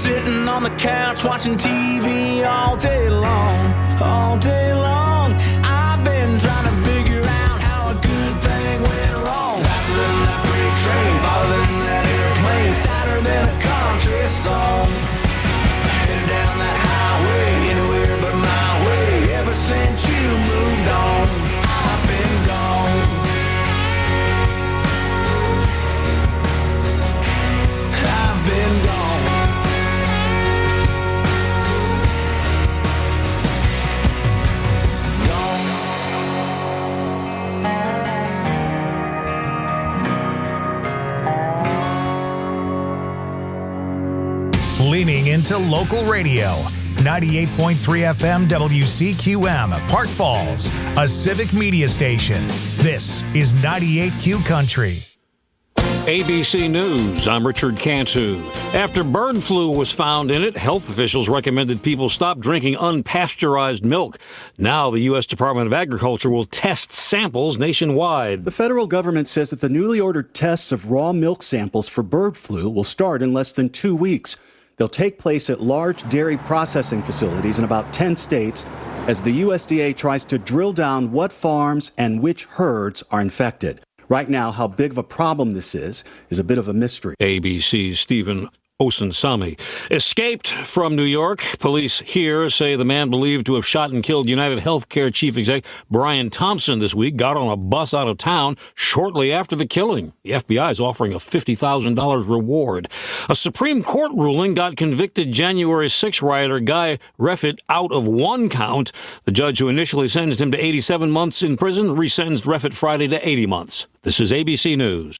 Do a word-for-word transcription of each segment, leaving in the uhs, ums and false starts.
sitting on the couch watching T V all day long, all day long. I've been trying to figure out how a good thing went wrong. Faster than that freight train, farther than that airplane, sadder than a country song. Headed down that highway, anywhere but my way. Ever since you moved on, I've been gone. I've been gone. Leaning into local radio. ninety-eight point three F M W C Q M, Park Falls, a civic media station. This is ninety-eight Q Country. A B C News, I'm Richard Cantu. After bird flu was found in it, health officials recommended people stop drinking unpasteurized milk. Now the U S Department of Agriculture will test samples nationwide. The federal government says that the newly ordered tests of raw milk samples for bird flu will start in less than two weeks. They'll take place at large dairy processing facilities in about ten states as the U S D A tries to drill down what farms and which herds are infected. Right now, how big of a problem this is is a bit of a mystery. A B C's Stephen Osunsami escaped from New York. Police here say the man believed to have shot and killed United Healthcare chief executive Brian Thompson this week got on a bus out of town shortly after the killing. The F B I is offering a fifty thousand dollars reward. A Supreme Court ruling got convicted January sixth rioter Guy Reffitt out of one count. The judge who initially sentenced him to eighty-seven months in prison resentenced Reffitt Friday to eighty months. This is A B C News.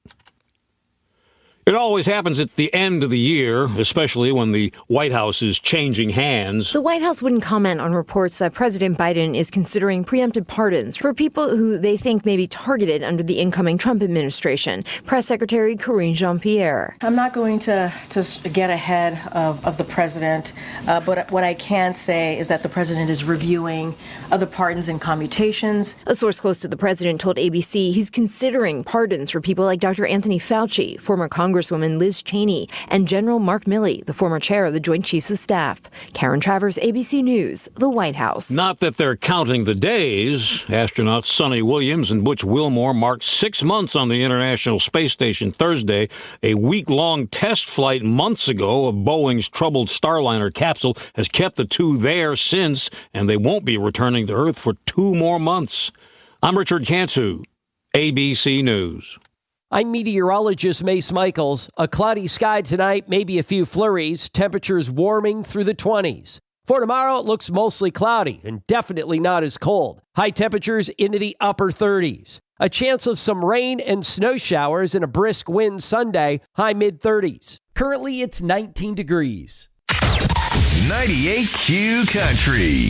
It always happens at the end of the year, especially when the White House is changing hands. The White House wouldn't comment on reports that President Biden is considering preemptive pardons for people who they think may be targeted under the incoming Trump administration. Press Secretary Karine Jean-Pierre. I'm not going to, to get ahead of, of the president, uh, but what I can say is that the president is reviewing other pardons and commutations. A source close to the president told A B C he's considering pardons for people like Doctor Anthony Fauci, former Congressman Congresswoman Liz Cheney, and General Mark Milley, the former chair of the Joint Chiefs of Staff. Karen Travers, A B C News, the White House. Not that they're counting the days. Astronauts Sonny Williams and Butch Wilmore marked six months on the International Space Station Thursday. A week-long test flight months ago of Boeing's troubled Starliner capsule has kept the two there since, and they won't be returning to Earth for two more months. I'm Richard Cantu, A B C News. I'm meteorologist Mace Michaels. A cloudy sky tonight, maybe a few flurries, temperatures warming through the twenties. For tomorrow, it looks mostly cloudy and definitely not as cold. High temperatures into the upper thirties. A chance of some rain and snow showers and a brisk wind Sunday, high mid-thirties. Currently, it's nineteen degrees. ninety-eight Q Country.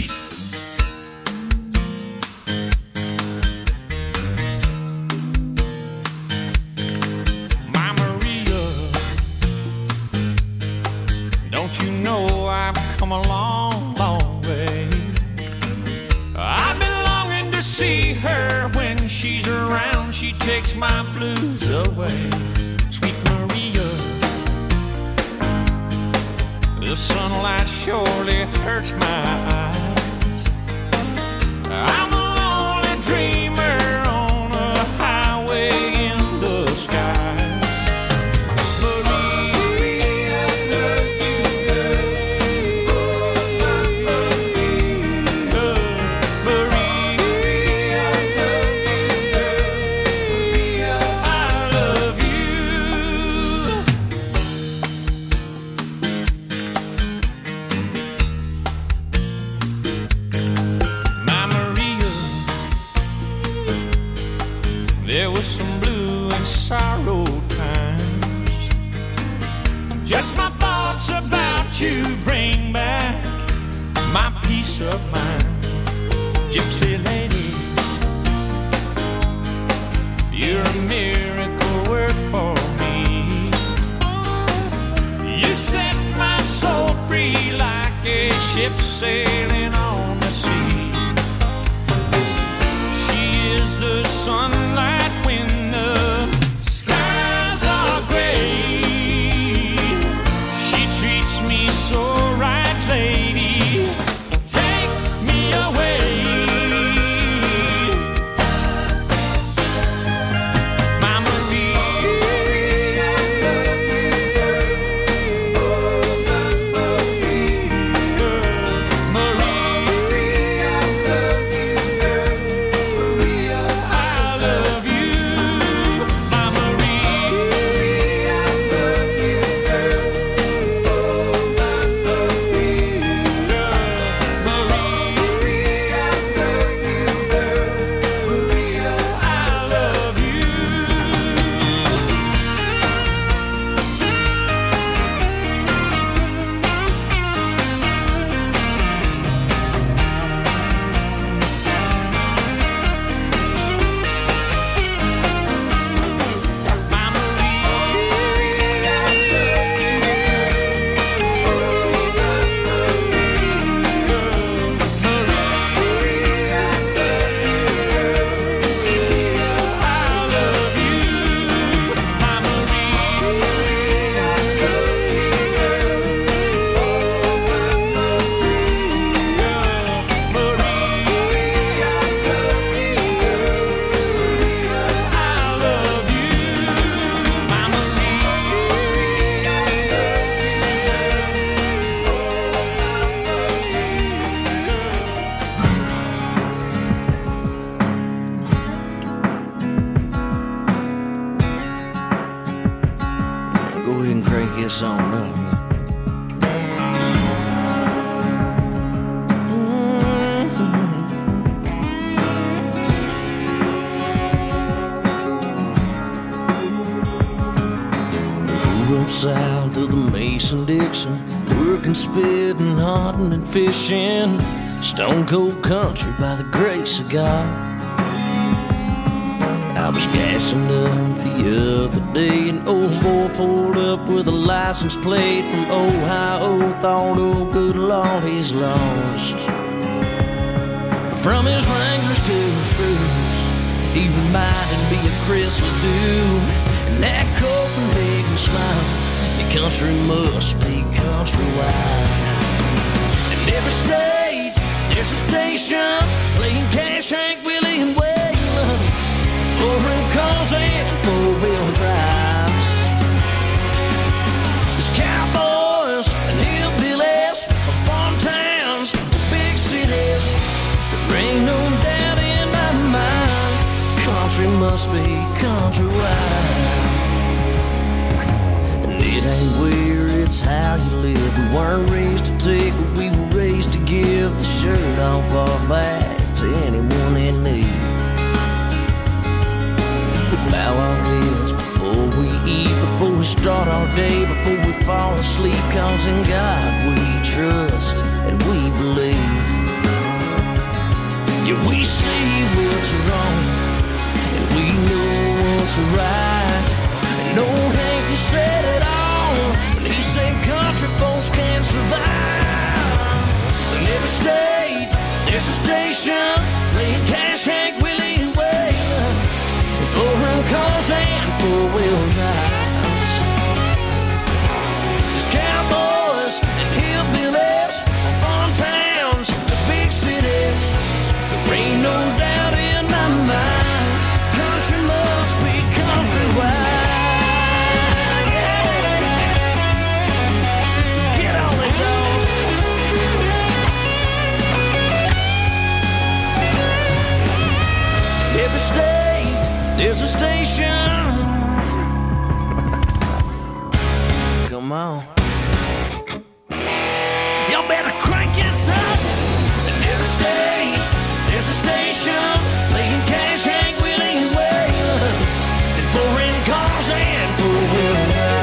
Don't you know I've come a long, long way? I've been longing to see her. When she's around, she takes my blues away. Sweet Maria, the sunlight surely hurts my eyes. I'm a lonely dreamer on a highway in the sky. Just my thoughts about you bring back my peace of mind. Gypsy lady, you're a miracle work for me. You set my soul free like a ship sailing on the sea. She is the sunlight when the skies are gray. She treats me so Mason-Dixon, working, spitting, hunting, and fishing. Stone cold country by the grace of God. I was gassing up the other day, an old boy pulled up with a license plate from Ohio. Thought, oh good Lord, he's lost. But from his Wranglers to his boots, he reminded me of Chris Ledoux and that Copenhagen smile. Your country must be countrywide. In every state, there's a station playing Cash, Hank Willie, and Waylon. Four-rim cars and four-wheel drives. There's cowboys and hillbillies from farm towns to big cities. There ain't no doubt in my mind, country must be countrywide. And it ain't where, it's how you live. We weren't raised to take what we were raised to give. The shirt off our back to anyone in need. We bow our heads before we eat, before we start our day, before we fall asleep. Cause in God we trust and we believe. Yeah, we see what's wrong and we know what's right. And old Hank said it all when he said country folks can't survive. In every state, there's a station playing Cash, Hank Willie, and Waylon. Four-rim cars and four-wheel drives. There's cowboys and hillbillies from farm towns to big cities. There ain't no doubt in my mind, country must be countrywide. Every state, there's a station. Come on. Y'all better crank this up. In every state, there's a station playing Cash, Hank Willie, and Waylon. And foreign cars and four-wheel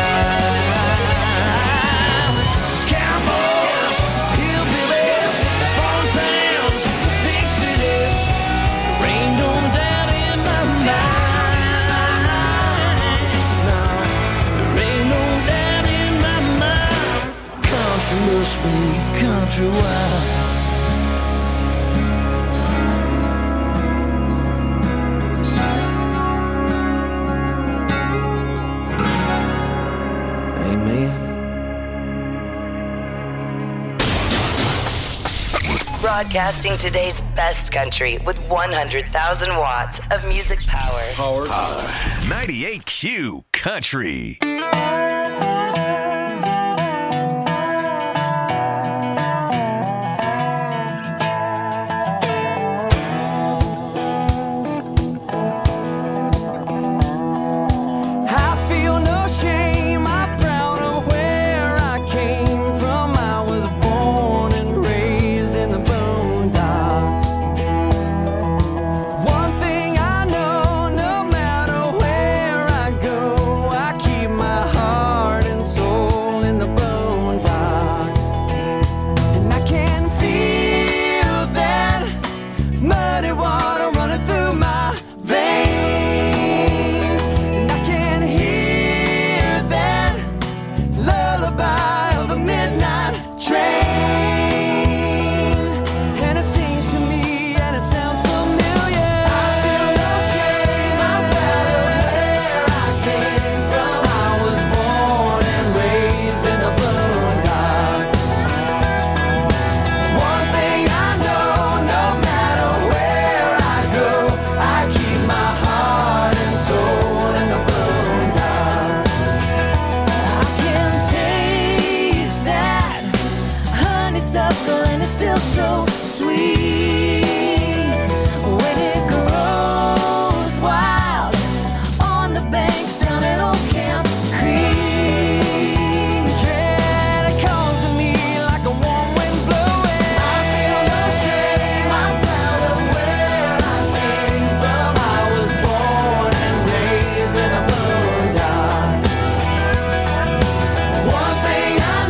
drives. There's cowboys, hillbillies, farm towns, big cities. There ain't no doubt in my mind. There ain't no doubt in my mind. Country must be countrywide. Broadcasting today's best country with one hundred thousand watts of music power. Power. Power. ninety-eight Q Country. One thing I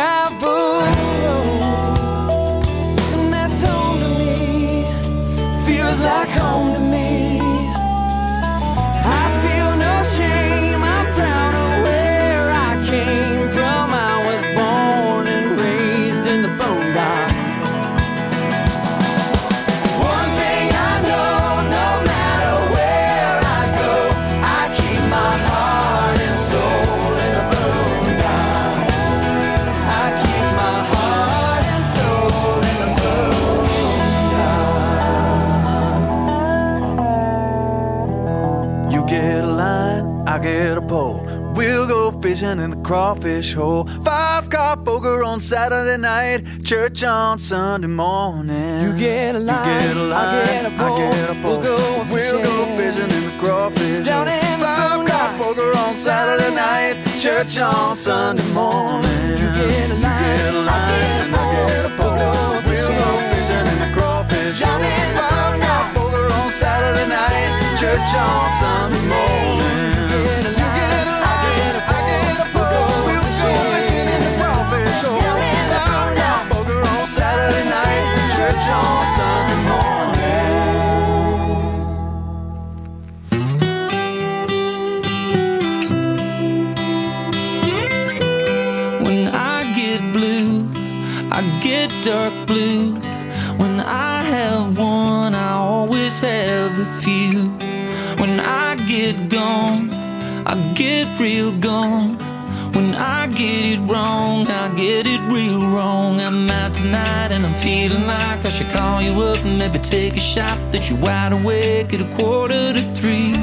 gravel. And that's home to me, feels like home to me. I feel no shame, I'm proud of where I came from. I was born and raised in the boondocks. One thing I know, no matter where I go, I keep my heart and soul in the boondocks. I keep my heart and soul in the boondocks. You get a line, I get a pole. We'll go fishing in the crawfish hole. Five car poker on Saturday night, church on Sunday morning. You get a line, you get a line, I get a pole. I get a pole. We'll go fishing, we'll go fishing in the crawfish down hole. In Five car poker on Saturday night, church on Sunday morning. You get a line, you get a line, I get a pole. We'll go fishing in the crawfish down in the Five car poker on Saturday night, church on Sunday morning. Saturday night, church on Sunday morning. When I get blue, I get dark blue. When I have one, I always have a few. When I get gone, I get real gone. When I get it wrong, I get it real wrong. I'm out tonight and I'm feeling like I should call you up and maybe take a shot that you're wide awake at a quarter to three.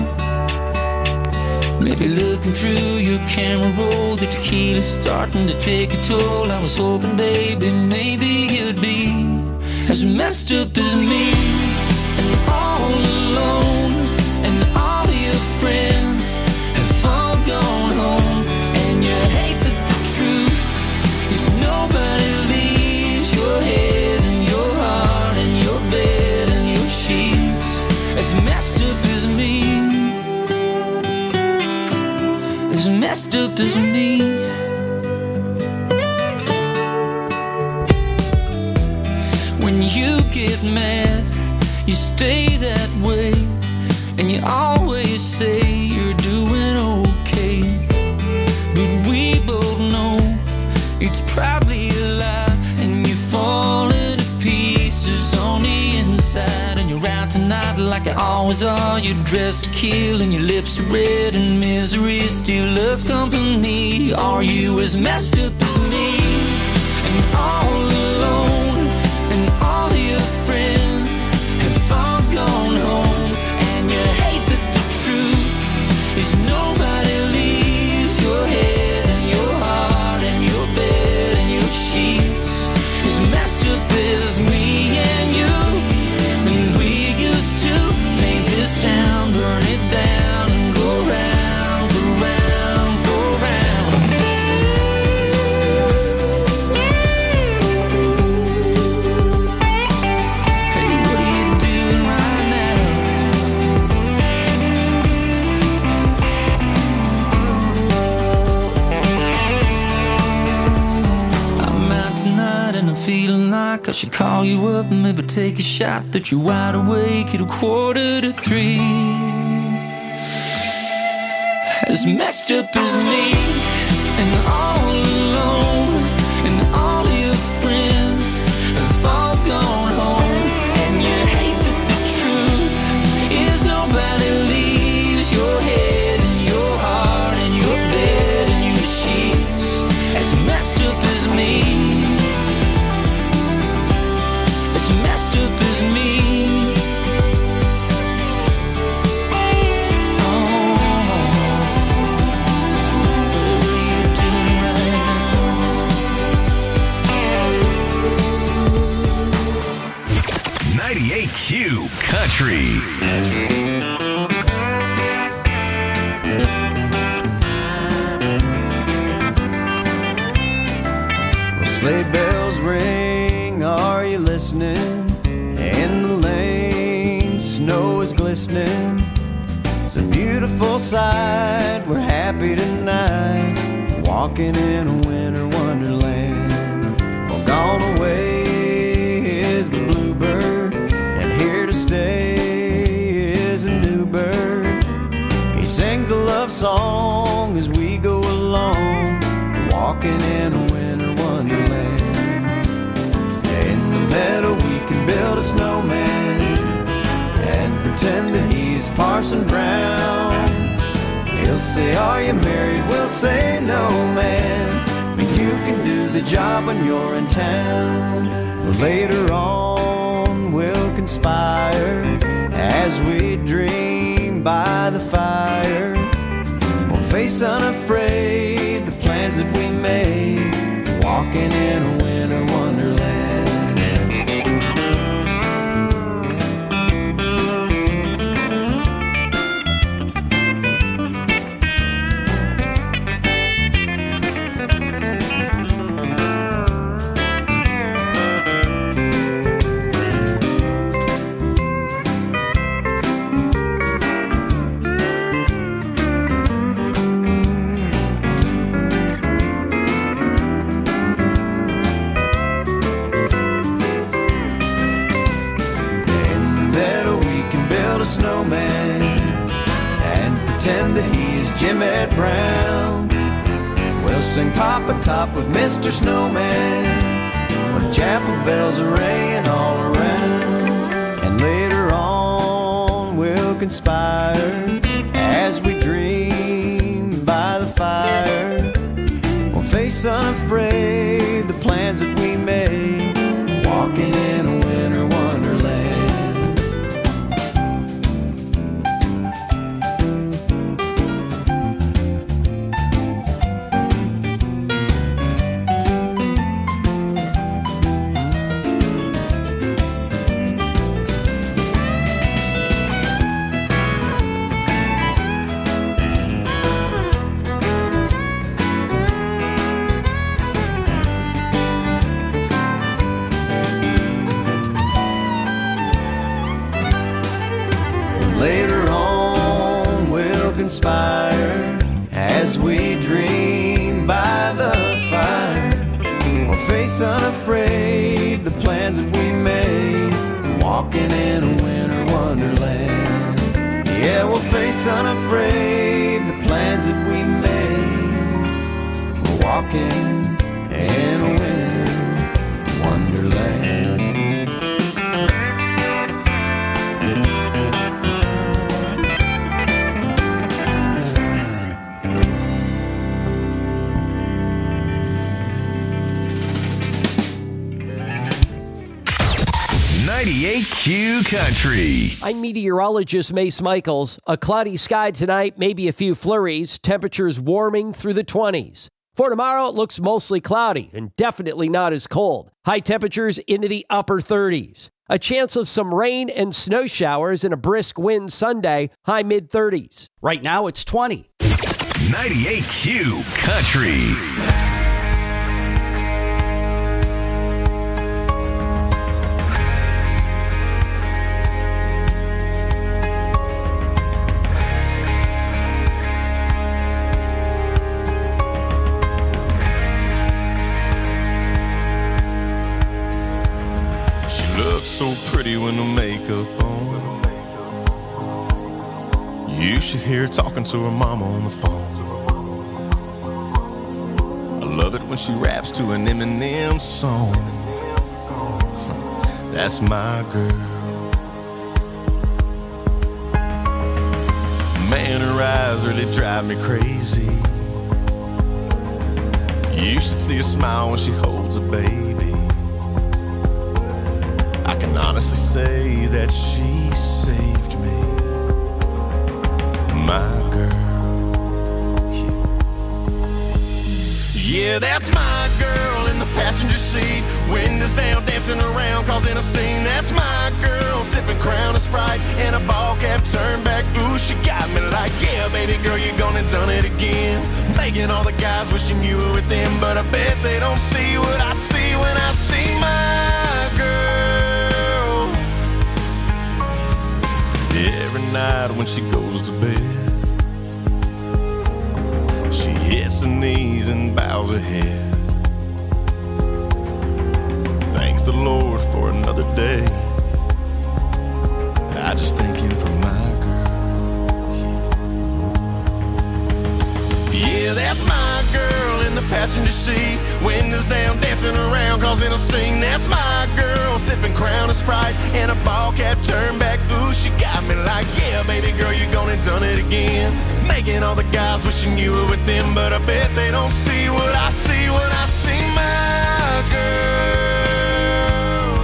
Maybe looking through your camera roll, the tequila's starting to take a toll. I was hoping, baby, maybe you'd be as messed up as me, and all alone, and all of your friends have all gone home. You hate that the truth is nobody leaves your head and your heart and your bed and your sheets as messed up as me, as messed up as me. When you get mad, you stay that way, and you always say you're doing okay. But we both know it's probably a lie, and you're falling to pieces on the inside. And you're out tonight like you always are. You're dressed to kill and your lips are red, and misery still loves company. Are you as messed up as me, and all alone, and all of your friends have all gone home? And you hate that the truth is nobody leaves your head and your heart and your bed and your sheets as messed up as me and you. And we used to paint this town, burn it down, and go round, go round, go round. Hey, what are you doing right now? Tonight and I'm feeling like I should call you up and maybe take a shot that you're wide awake at a quarter to three. As messed up as me, and all alone, and all of your friends have all gone home. And you hate that the truth is nobody leaves your head and your heart and your bed and your sheets as messed up as me, as messed up as me. Oh, what are you doing right now? ninety-eight Q Country. Sleigh bells ring, are you listening? In the lane, snow is glistening. It's a beautiful sight, we're happy tonight, walking in a winter wonderland. he's Parson Brown. He'll say, are you married? We'll say, no, man, but you can do the job when you're in town. But later on, we'll conspire as we dream by the fire. We'll face unafraid the plans that we made, walking in a winter wonderland. Snowman and pretend that he's Jim Ed Brown. We'll sing Papa Top with Mister Snowman with chapel bells ringing all around. And later on we'll conspire as we dream by the fire. We'll face unafraid the plans that we made, walking in a winter wonderland. Later on we'll conspire as we dream by the fire. We'll face unafraid the plans that we made, walking in a winter wonderland. Yeah, we'll face unafraid the plans that we made, we're walking in a winter wonderland. ninety-eight Q Country. I'm meteorologist Mace Michaels. A cloudy sky tonight, maybe a few flurries. Temperatures warming through the twenties. For tomorrow, it looks mostly cloudy and definitely not as cold. High temperatures into the upper thirties. A chance of some rain and snow showers and a brisk wind Sunday, high mid-thirties. Right now, it's twenty. ninety-eight Q Country. So pretty with no makeup on. You should hear her talking to her mama on the phone. I love it when she raps to an Eminem song. That's my girl. Man, her eyes really drive me crazy. You should see her smile when she holds a baby. I can honestly say that she saved me, my girl. Yeah, yeah, that's my girl in the passenger seat. Windows down, dancing around, causing a scene. That's my girl, sipping Crown of Sprite and a ball cap turned back. Ooh, she got me like, yeah, baby girl, you gone and done it again. Making all the guys wishing you were with them, but I bet they don't see what I see when I see my girl. Every night when she goes to bed, she hits her knees and bows her head. Thanks the Lord for another day. I just thank him for my girl. Yeah, that's my girl in the passenger seat. Windows down, dancing around, causing a scene. That's my girl, sipping Crown of Sprite and a ball cap turned back. Ooh, she got me me like, yeah, baby girl, you gone and done it again. Making all the guys wishing you were with them, but I bet they don't see what I see when I see my girl.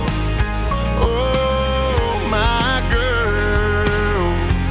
Oh, my girl.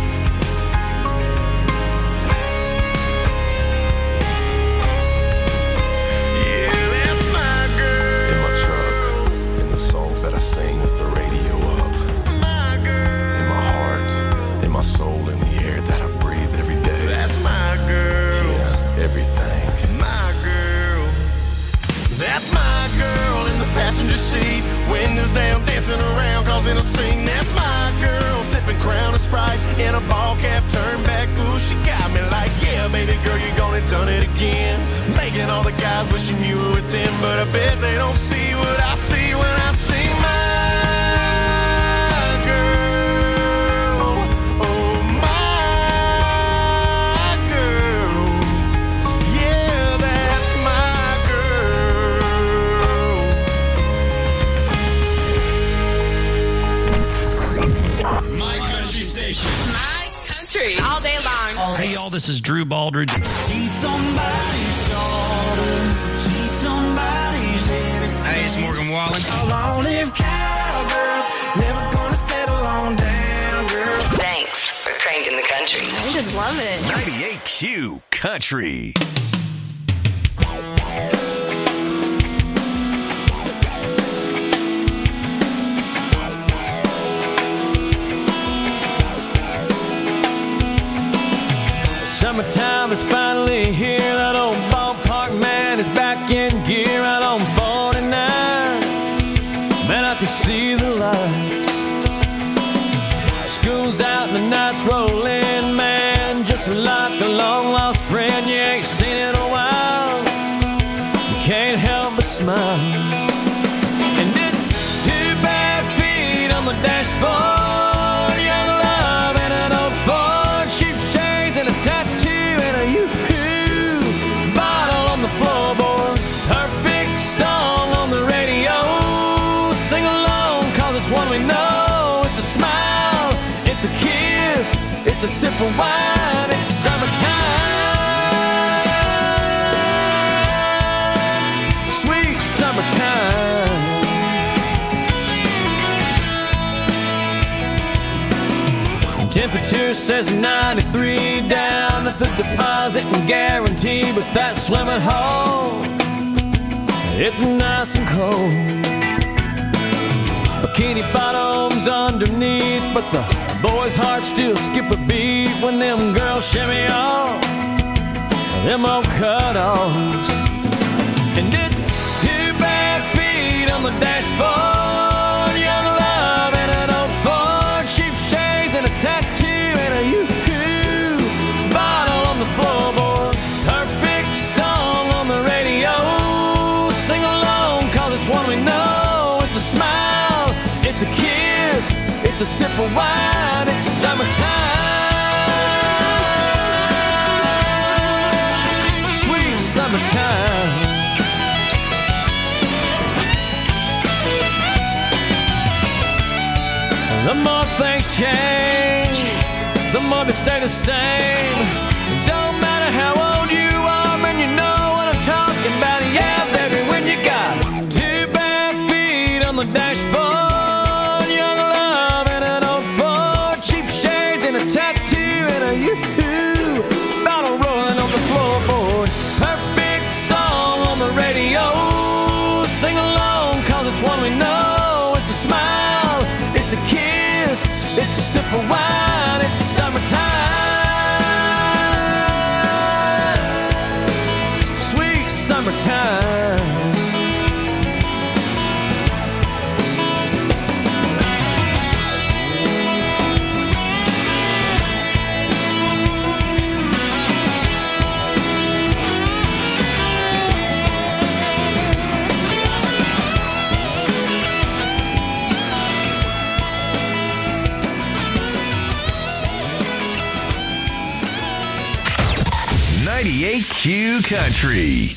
Yeah, that's my girl. In my truck, in the songs that I sing with the radio up. My girl. In my heart, in my soul, in the air that I breathe every day. That's my girl. Yeah, everything. My girl. That's my girl in the passenger seat. Windows down, dancing around, causing a scene. That's my girl, sipping Crown and Sprite in a ball cap, turned back. Ooh, she got me like, yeah, baby girl, you gone and done it again. Making all the guys wishing you were with them, but I bet they don't see what I see when I see my girl. Oh, my girl. Yeah, that's my girl. My country station. My country. All day long. Hey, y'all, this is Drew Baldridge. She's somebody's daughter. She's somebody's everything. Hey, it's Morgan Wallen. Long live cowgirls. Never gonna settle on down, girl. Thanks for cranking the country. I just love it. ninety-eight Q Country. Summertime is finally here. That old ballpark man is back in gear out on forty-nine. Man, I can see the lights. School's out and the night's rolling, man. Just like a long lost friend you ain't seen in a while. You can't help but smile. And it's two bare feet on the dashboard. Young love and an old Ford. Cheap shades and a tattoo and a yoo-hoo bottle on the floorboard. Perfect song on the radio. Sing along, cause it's one we know. It's a smile, it's a kiss, it's a sip of wine. It's summertime, sweet summertime. Temperature says ninety-three down at the deposit and guarantee, but that swimming hole, it's nice and cold. Bikini bottoms underneath, but the boys' hearts still skip a beat when them girls shimmy off them old cutoffs. And it's two bare feet on the dashboard. Young love and an old Ford. Cheap shades and a tattoo and a yoo-hoo bottle on the floorboard. Perfect song on the radio. Sing along, cause it's one we know. It's a smile, it's a kiss, it's a sip of wine. It's summertime, sweet summertime. The more things change, the more they stay the same. Don't matter how old you are, man, you know what I'm talking about. Yeah, baby, when you got two bare feet on the dashboard, young love and an old Ford, cheap shades and a tattoo and a yoo-hoo bottle rolling on the floorboard. Perfect song on the radio. Sing along, cause it's one we know. It's a smile, it's a kiss, it's a sip of wine. It's summertime, sweet summertime. ninety-eight Q Country.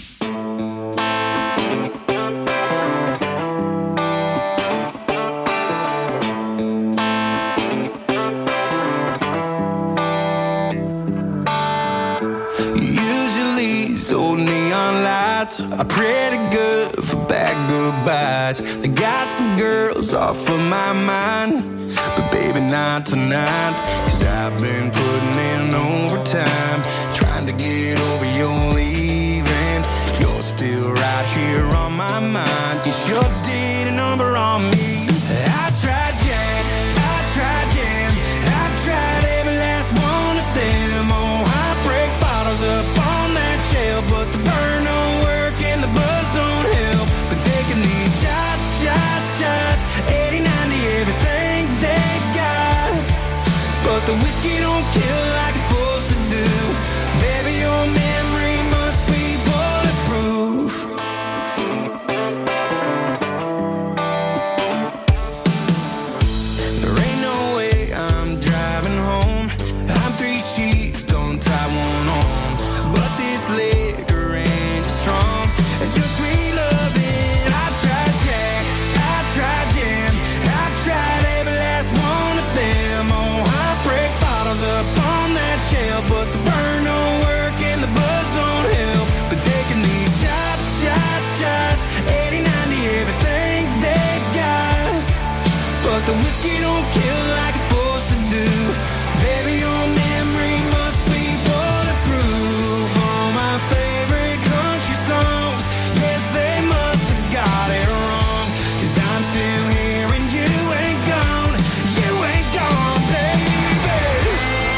are pretty good for bad goodbyes. I got some girls off of my mind, but baby not tonight. Cause I've been putting in overtime, trying to get over your leaving. You're still right here on my mind. You sure did a number on me. I tried Jack, I tried Jam, I've tried every last one of them. Oh, heartbreak bottles up on that shelf, but the burn don't work and the buzz don't help. Been taking these shots, shots, shots, eighty, ninety, everything they've got, but the whiskey don't kill like it's supposed to do. Baby, your memory must be bulletproof. There ain't no way I'm driving home. I'm three sheets, don't tie one on, but this liquor ain't as strong as your sweet loving. I tried Jack, I tried Jam, I've tried every last one of them. Oh, heartbreak bottles up on that shelf, but the burn don't work and the buzz don't help. Been taking these shots, shots, shots, eighty, ninety, everything they've got, but the whiskey don't kill like it's supposed to do. Baby, your memory must be bulletproof. All my favorite country songs, yes, they must have got it wrong. Cause I'm still here and you ain't gone, you ain't gone, baby.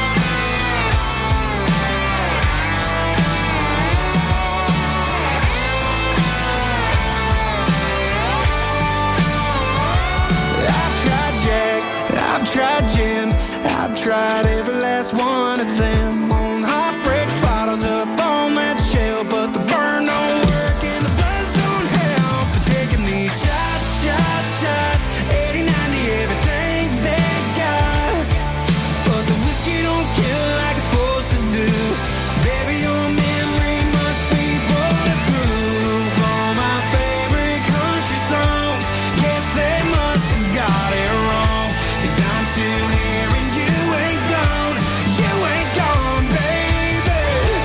I've tried Jack, I've tried Jim, I've tried every last one of them. On heartbreak bottles up on that shelf, but the burn don't work and the buzz don't help. But taking these shots, shots, shots, eighty, ninety, everything they've got, but the whiskey don't kill like it's supposed to do. Baby, your memory must be bulletproof. All my favorite country songs, yes, they must have got it wrong. Cause I'm still here and you ain't gone, you ain't gone, baby.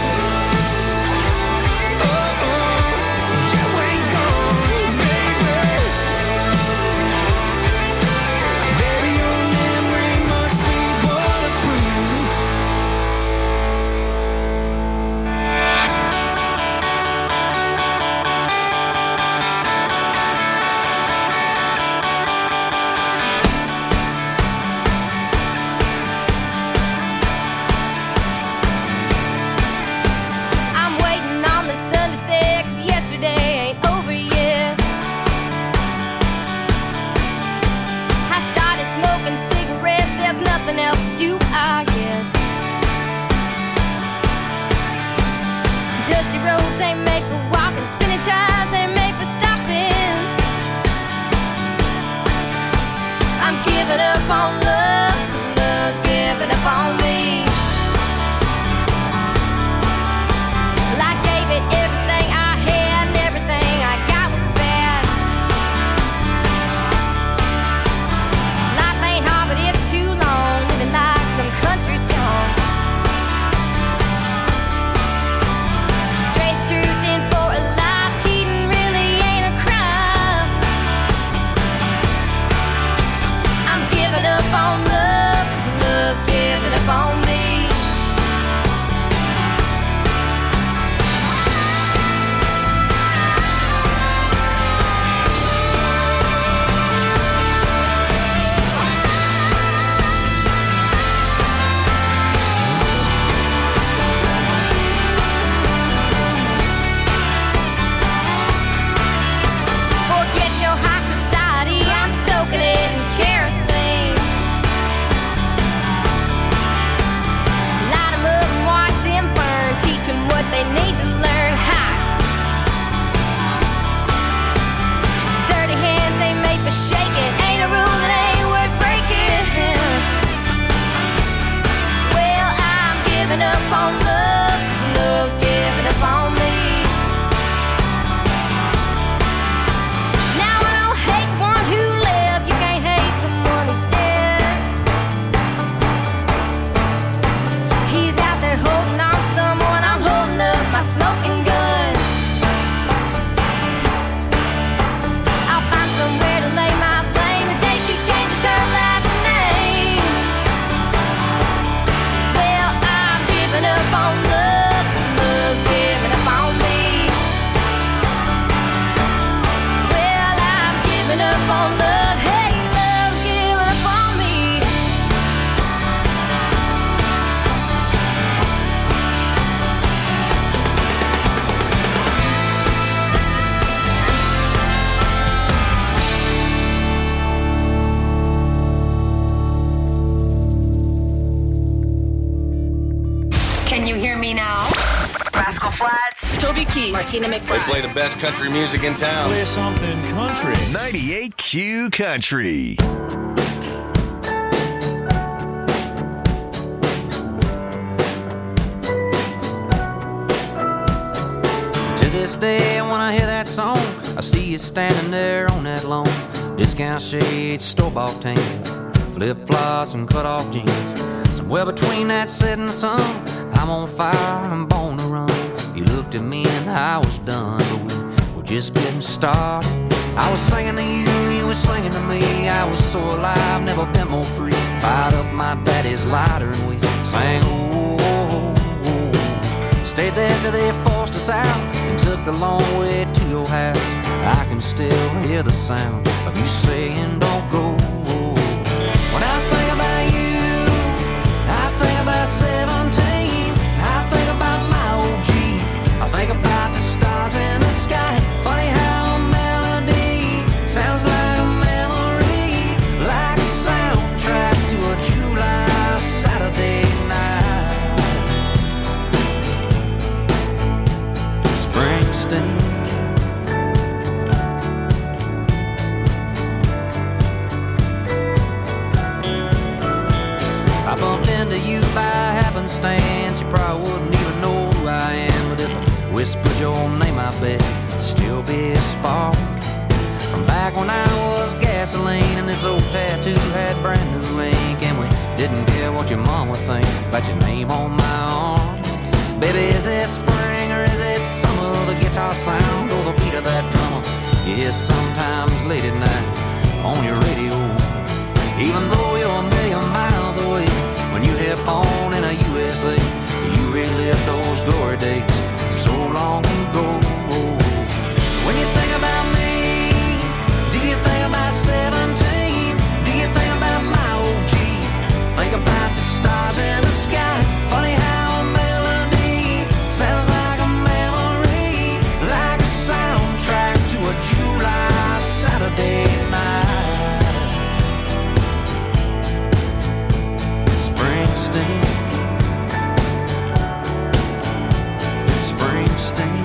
Oh, oh, you ain't gone, baby. Baby, your memory must be bulletproof. I'm waiting on the sun to set, 'cause yesterday ain't over yet. I started smoking cigarettes, there's nothing else to do, I guess. Dusty roads ain't made for walking, spinning tires ain't made for stopping. I'm giving up on love, 'cause love's giving up on me. Well, I gave it everything I had, and everything I got was bad. Life ain't hard, but it's too long, living like some country song. Trade truth in for a lie, cheating really ain't a crime. I'm giving up on up on love. Hey, love's giving up on me. Can you hear me now? Rascal Flatts, Toby Keith, Martina They McBride. play the best country music in town. Play something country. ninety-eight Q Country. To this day, when I hear that song, I see you standing there on that lawn. Discount shades, store-bought tan, flip-flops and cut-off jeans. Somewhere between that setting sun, I'm on fire, I'm born to run. You looked at me and I was done, but we were just getting started. I was singing to you, you were singing to me. I was so alive, never been more free. Fired up my daddy's lighter and we sang, oh, oh, oh. Stayed there till they forced us out and took the long way to your house. I can still hear the sound of you saying, don't go. When I think about you, I think about seventeen. I think about my O G. I think about the stars in the sky. Funny how a melody sounds like a memory, like a soundtrack to a July Saturday night. Springsteen. I bumped into you by happenstance. You probably wouldn't even know who I am, but if I whispered your name, I bet it'd still be a spark. From back when I was gasoline and this old tattoo had brand new ink, and we didn't care what your mom would think about your name on my arm. Baby, is it spring or is it summer? The guitar sound or the beat of that drummer you hear sometimes late at night on your radio. Even though you're a million miles away, when you hit on in a U S A, you relive those glory days so long ago. When you think about me, do you think about seventeen? Do you think about my O G? Think about the stars in the sky. Funny how a melody sounds like a memory, like a soundtrack to a July Saturday night. Springsteen, Springsteen.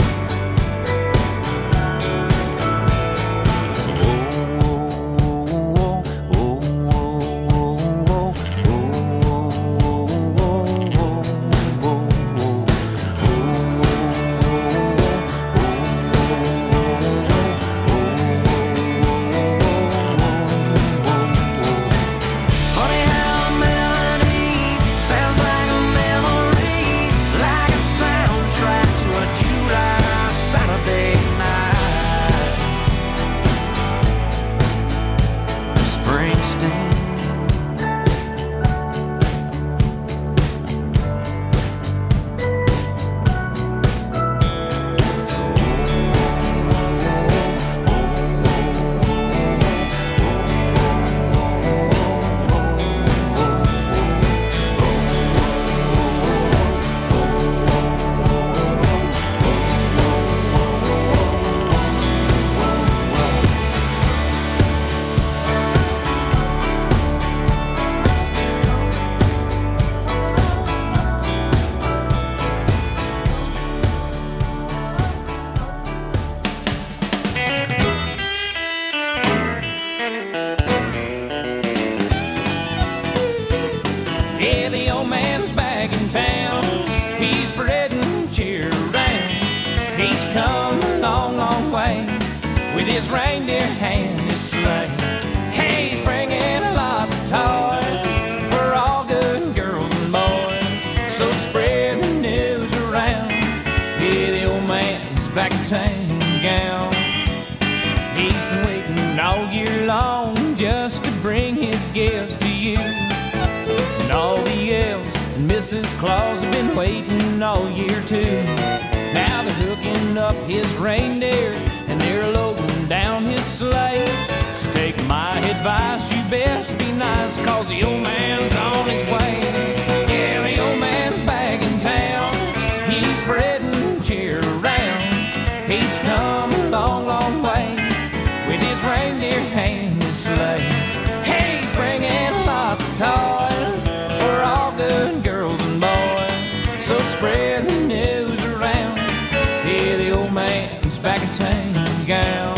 Oh, oh, oh, oh, oh, funny how a melody sounds like a memory, like a soundtrack to a July Saturday night. Springsteen. Yeah, the old man's back in town. He's spreading cheer around. He's come a long, long way with his reindeer and his sleigh. Hey, he's bringing lots of toys for all good girls and boys. So spread the news around. Yeah, the old man's back in town. He's been waiting all year long just to bring his gifts to you. And all the elves and Missus Claus have been waiting all year too. Now they're hooking up his reindeer and they're loading down his sleigh. So take best be nice, cause the old man's on his way. Yeah, the old man's back in town. He's spreading cheer around. He's come a long, long way with his reindeer and his sleigh. Hey, he's bringing lots of toys for all good girls and boys. So spread the news around. Yeah, the old man's back in town.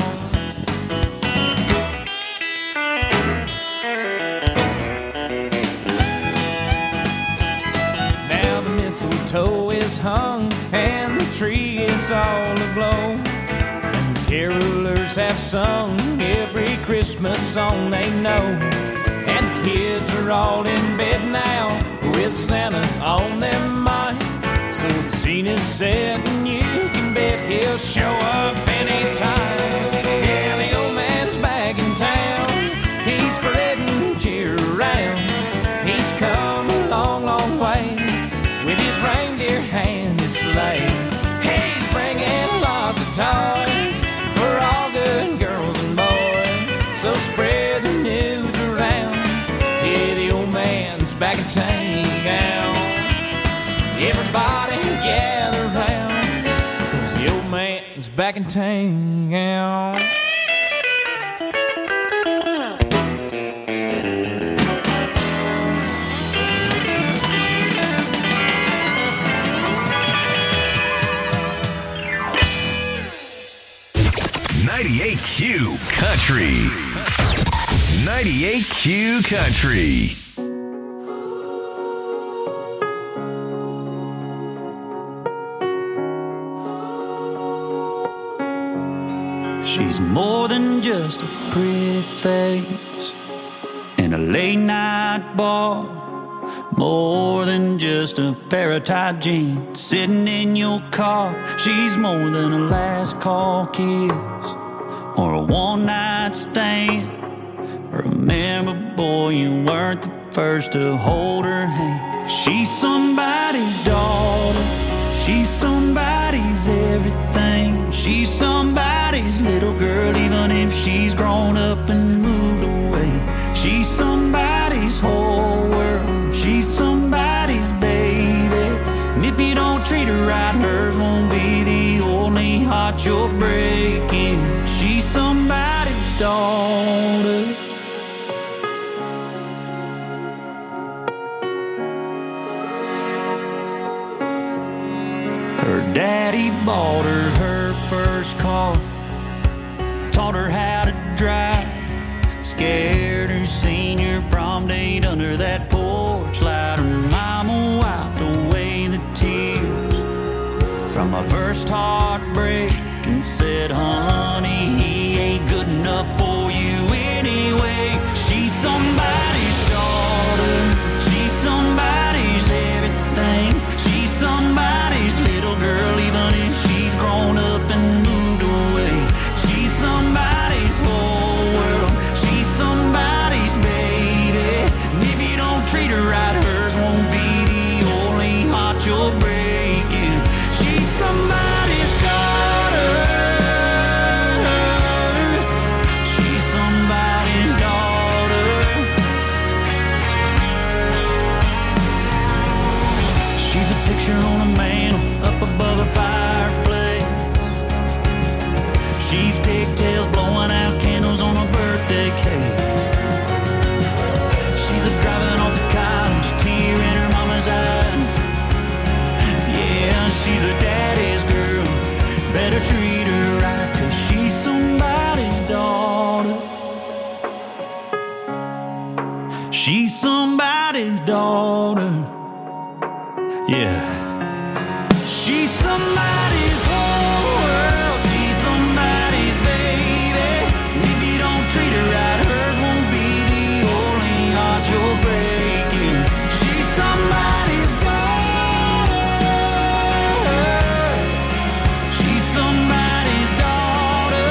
Now the mistletoe is hung and the tree is all aglow. And carolers have sung every Christmas song they know. And kids are all in bed now with Santa on their mind. So the scene is set and you can bet he'll show up anytime. Yeah, the old man's back in town. He's spreading cheer around. He's come a long, long way with his reindeer and his sleigh. Hey, he's bringing lots of toys for all good girls and boys. So spread the news around. Yeah, the old man's back in town. Everybody gather round, cause the old man's back in town. ninety-eight Q Country. ninety-eight Q Country. She's more than just a pretty face in a late night bar, more than just a pair of tight jeans sitting in your car. She's more than a last call kiss or a one night stand. Remember, boy, you weren't the first to hold her hand. She's somebody's daughter, she's somebody's everything. She's somebody's little girl, even if she's grown up and moved away. She's somebody's whole world, she's somebody's baby. And if you don't treat her right, hers won't be the only heart you're breaking. She's somebody's daughter. Her daddy bought her her first car, taught her how to drive, scared her senior prom date under that porch light. Her mama wiped away the tears from her first heartbreak and said, honey, he ain't good enough for you anyway. She's somebody's daughter, she's somebody's everything. She's somebody's little girl, even if she's grown up and moved away. She's somebody's whole world, she's somebody's baby. And if you don't treat her right, hers won't be the only heart you're breaking. She's somebody's daughter, she's somebody's daughter. She's a picture on a mantle up above a fireplace. She's pigtails blowing out candles on a birthday cake. She's a driving off to college, tear in her mama's eyes. Yeah, she's a daddy's girl, better treat her right, cause she's somebody's daughter. She's somebody's daughter. Yeah. She's somebody's whole world, she's somebody's baby. And if you don't treat her right, hers won't be the only heart you're breaking. She's somebody's daughter, she's somebody's daughter.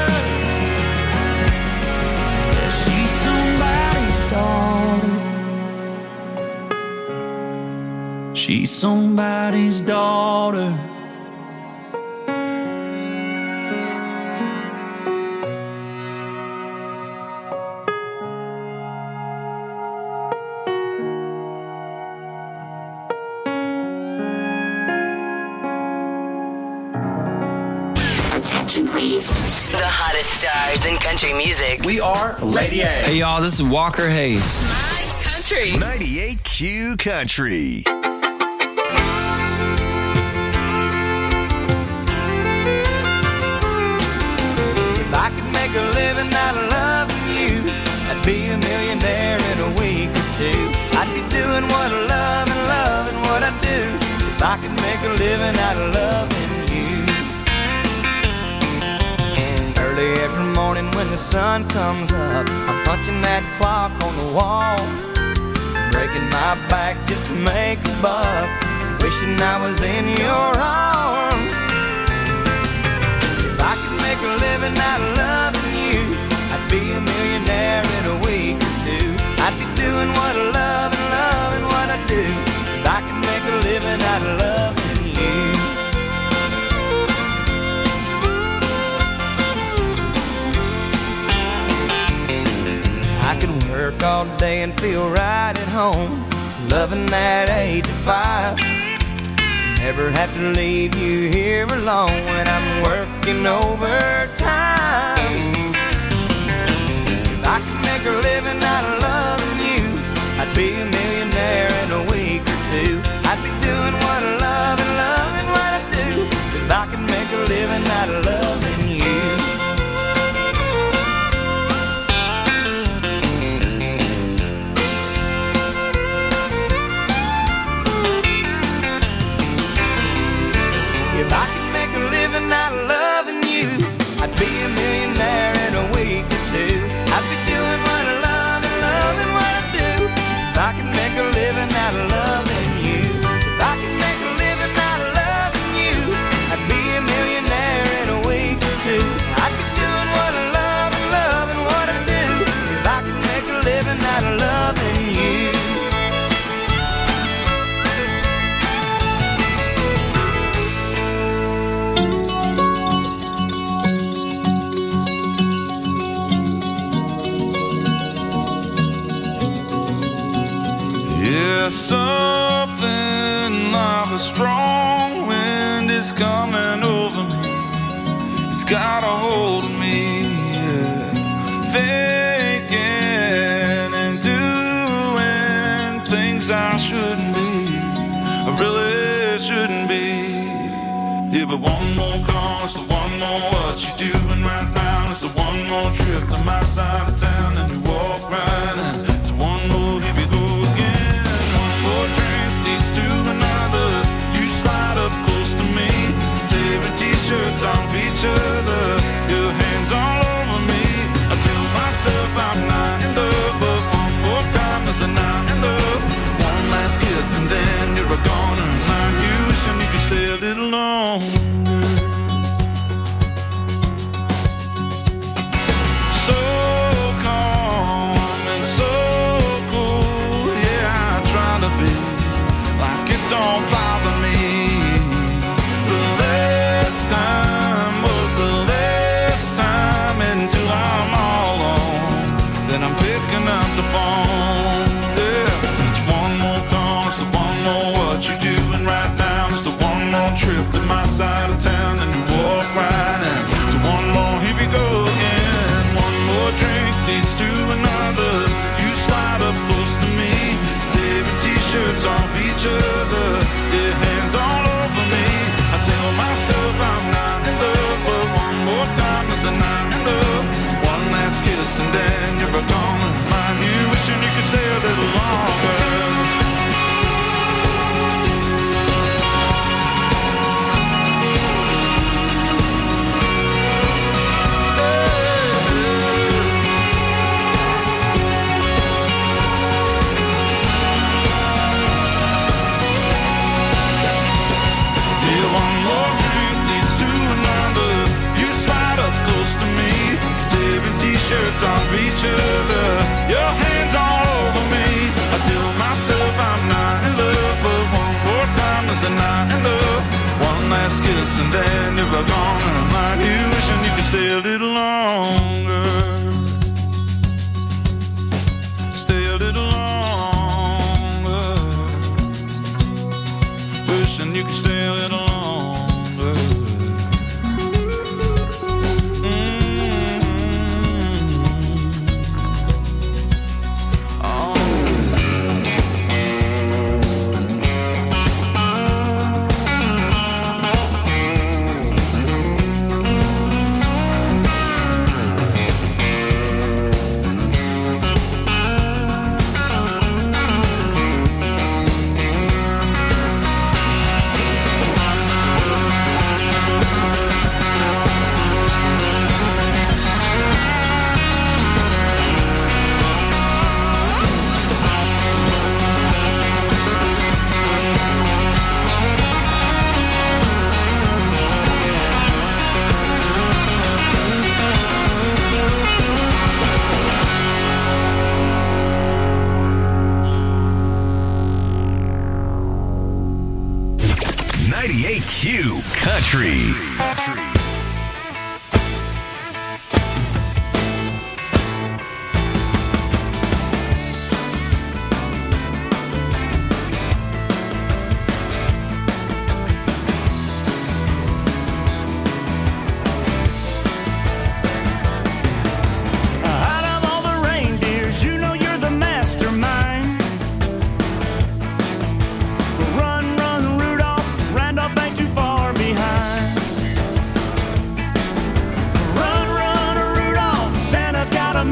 Yeah, she's somebody's daughter. She's somebody's daughter. attention, please. The hottest stars in country music. We are Lady A. Hey, y'all, this is Walker Hayes. Country. ninety-eight Q Country. If I could make a living out of loving you, I'd be a millionaire in a week or two. I'd be doing what I love and loving what I do. If I could make a living out of loving you. Early every morning when the sun comes up, I'm punching that clock on the wall, breaking my back just to make a buck, wishing I was in your arms. If I could make a living out of loving you, I'd be a millionaire in a week or two. I'd be doing what I love and loving what I do. If I could make a living out of loving you. I could work all day and feel right at home, loving that eight to five. Never have to leave you here alone when I'm working overtime. If I could make a living out of loving you, I'd be a millionaire in a week or two. I'd be doing what I love and loving what I do. If I could make a living out of loving you. If I could make a living out of loving you, I'd be a millionaire in a week or two. I'd be doing what I love and loving what I do. If I could make a living out of loving you. If I could make a living out of loving you, I'd be a millionaire in a week or two. I'd be doing what I love and loving what I do. If I could make a living out of loving you. Yeah, something like a strong wind is coming over me. It's got a hold of me, yeah. Thinking and doing things I shouldn't be, I really shouldn't be. Yeah, but one more call is the one more what you doing right now. It's the one more trip to my side of town, and you walk right in. It's one more, here we go again. One more drink leads to another. You slide up close to me, tearing t-shirts off each other, your hands all over me. I tell myself I'm not in love, but one more time is a not in love. One last kiss and then you're gone, and I'm you wishing you could stay a little longer. So calm and so cool, yeah, I try to be like it don't bother me. The last time was the last time until I'm all alone. Then I'm picking up the phone. Yeah, it's one more call, it's the one more what you doing right now. It's the one more trip to my side of town, and you walk right in. It's one more, here we go again. One more drink leads to another. You slide up close to me, tearing t-shirts off each other, your hands all over me. I tell myself I'm not in love, but one more time is a not in love. One last kiss and then you're gone. Mind you wishing you could stay a little longer. Yeah, one more drink leads to another. You slide up close to me, tearing t-shirts off each other, your hands all over me. I tell myself I'm not in love, but one more time is a not in love. One last kiss and then you're gone, and I'm like you wishing you could stay a little longer. Stay a little longer. Wishing you could stay a little longer.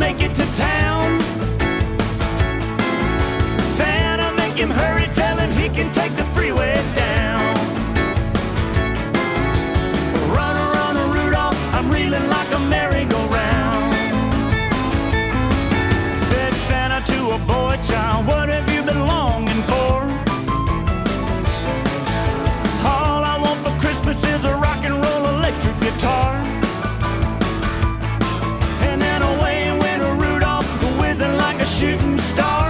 make it to town. Santa, make him hurry, tell him he can take the freeway down. Run, run, Rudolph, I'm reeling like a merry-go-round. Said Santa to a boy child, what have you been longing for? All I want for Christmas is a rock and roll electric guitar. And then away went Rudolph, whizzing like a shooting star.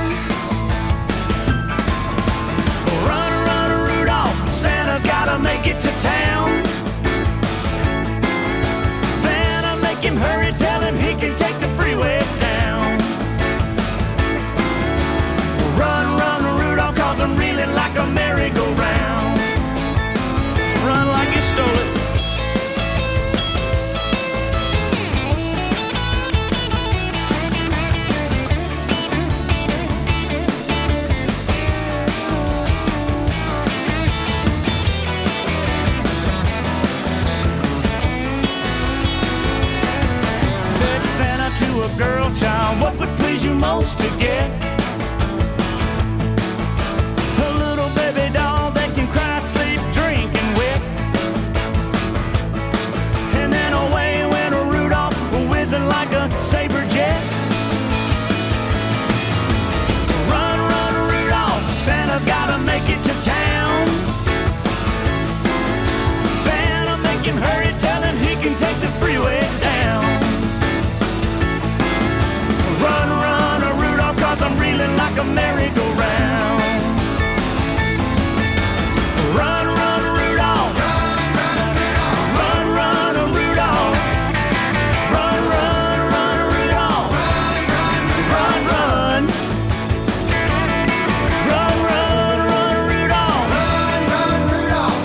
Run, run, Rudolph, Santa's gotta make it to town. Santa, make him hurry, tell him he can take the freeway down. Run, run, Rudolph, cause I'm reeling like a merry-go-round. Run like you stole it. Said Santa to a girl child, what would please you most to get? A little baby doll that can cry, sleep, drink, and whip. And then away went a Rudolph, whizzing like a saber jet. Run, run, Rudolph, Santa's gotta make it to town. Santa, make him hurry, tell him he can take the freeway down. Run, run, Rudolph, cause I'm reeling like a merry-go-round. Run, run, Rudolph. Run, run, Rudolph. Run, run, run, Rudolph. Run, run. Run, run, run, Rudolph. Run, run, Rudolph.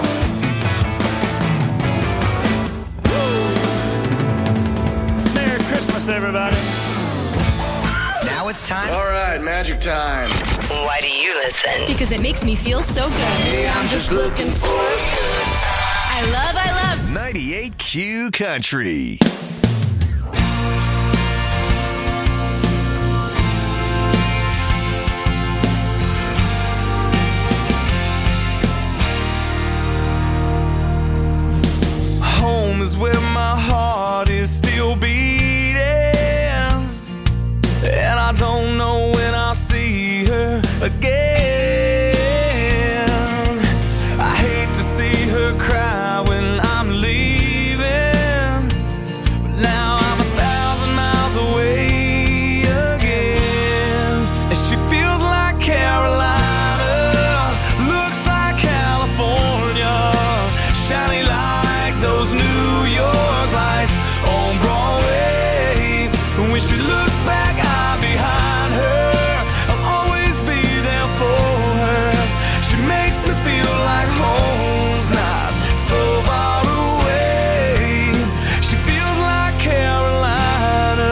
Merry Christmas, everybody. Now it's time. All right, magic time. Why do you listen? Because it makes me feel so good. Hey, I'm just looking for a good time. I love, I love. ninety-eight Q Country. Home is where my heart is still beating, and I don't know when I'll see her again. I hate to see her cry when I'm leaving, but now I'm a thousand miles away again. And she feels like Carolina, looks like California, shiny like those New York lights on Broadway. And when she looks back, I'm behind her. I'll always be there for her. She makes me feel like home's not so far away. She feels like Carolina.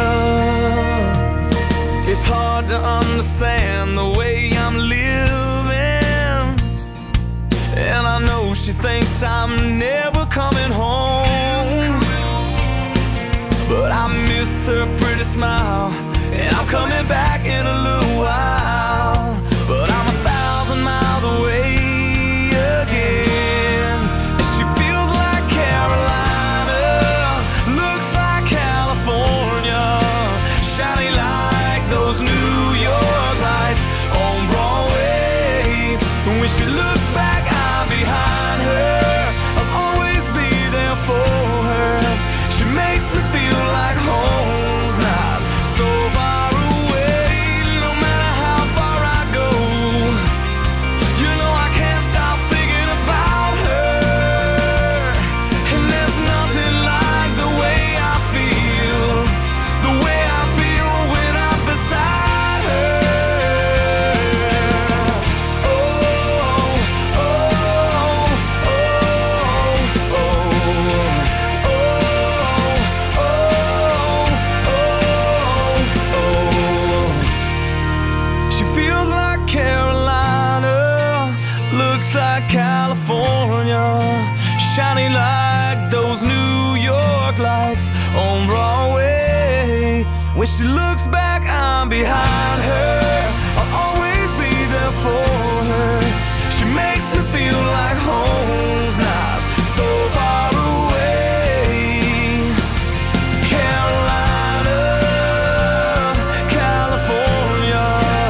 It's hard to understand the way I'm living, and I know she thinks I'm never coming home. But I miss her pretty smile, and I'm coming back in a little while. But I'm a thousand miles away again. And she feels like Carolina, looks like California, shiny like those New York lights on Broadway. And when she looks back, I'm behind her. I'll always be there for her. She makes me feel like home's not so far away. No matter how far I go, you know I can't stop thinking about her. And there's nothing like the way I feel, the way I feel when I'm beside her. Oh, oh, oh, oh, oh, oh, oh, oh. She feels like Carolina, looks like California, shiny like those New York lights on Broadway. When she looks back, I'm behind her. I'll always be there for her. She makes me feel like home's not so far away. Carolina, California,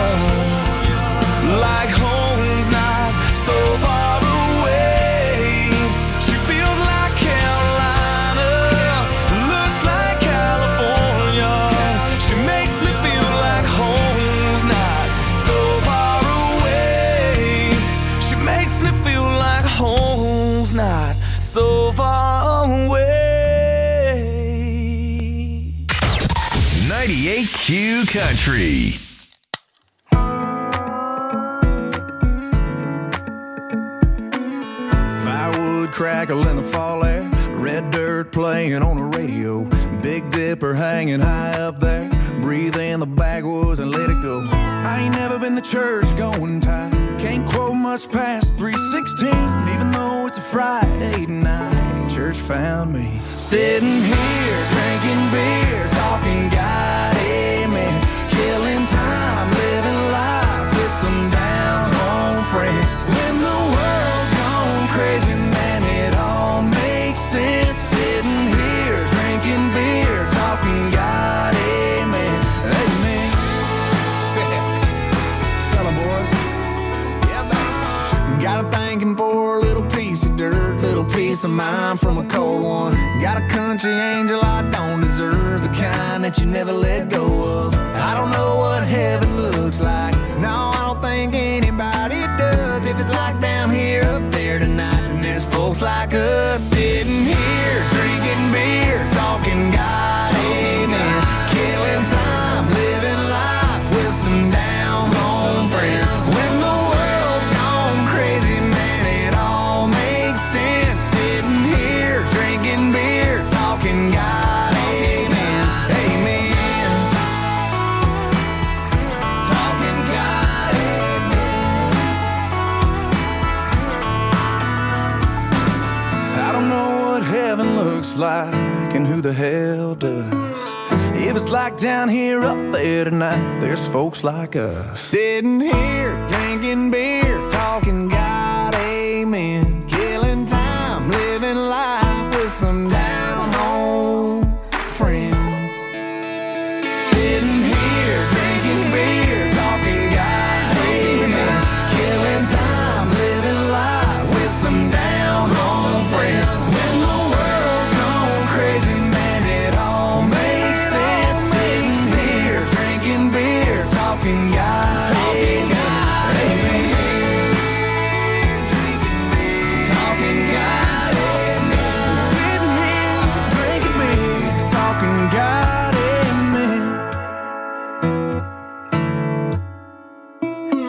like home's not so far away. She feels like Carolina, looks like California. She makes me feel like home's not so far away. She makes me feel like home's not so far away. ninety-eight Q Country. Firewood crackle in the fall air, red dirt playing on the radio, Big Dipper hanging high up there, breathe in the backwoods and let it go. I ain't never been the church going type, can't quote much past three sixteen, even though it's a Friday night. Church found me sitting here drinking beer, talking God, amen, killing time, living life with some down home friends. When the world's gone crazy, man, it all makes sense. Sitting here drinking beer, talking God, amen, amen. Tell 'em, boys. Yeah, baby. Got a thanking for a little piece of dirt, little piece of mind from a cold one. Got a country angel I don't deserve, the kind that you never let go of. I don't know what heaven looks like, no, I don't think anybody does. If it's like down here, up there tonight, then there's folks like us sitting here drinking beer, talking God, amen, killing time, living life with some down home friends. When the world's gone crazy, man, it all makes sense. Sitting here drinking beer, talking God, amen, amen, talking God, amen. I don't know what heaven looks like and who the hell does. If it's like down here, up there tonight, there's folks like us sitting here drinking beer,